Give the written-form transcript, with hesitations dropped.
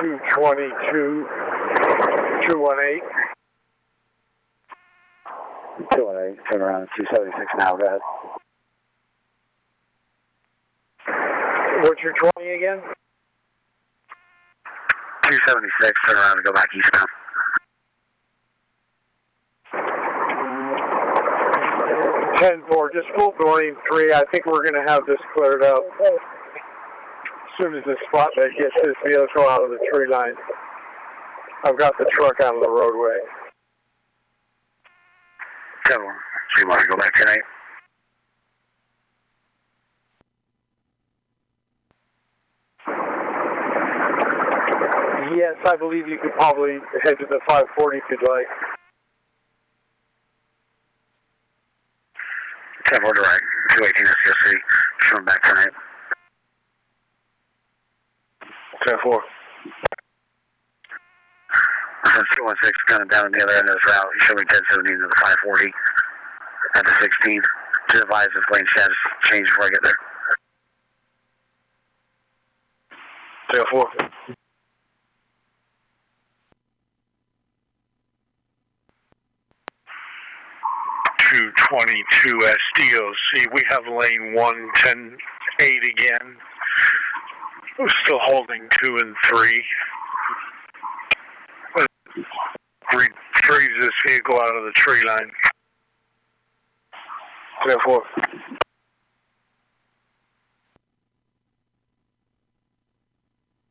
222, 218. 218, turn around, 276 now, go ahead. What's your 20 again? 276, turn around and go back eastbound. 10-4, just full going 3. I think we're going to have this cleared up as soon as the spotlight gets this vehicle out of the tree line. I've got the truck out of the roadway. So you want to go back tonight? Yes, I believe you could probably head to the 540 if you'd like. 10-4 direct, 218 SCSC, showing back tonight. 10-4. 216 coming down the other end of this route, showing 1017 to the 540 at the 16. Just advise if lane status change before I get there. 10-4. SDOC, we have lane 110-8 again. We're still holding 2 and 3. Freeze this vehicle out of the tree line. 10-4.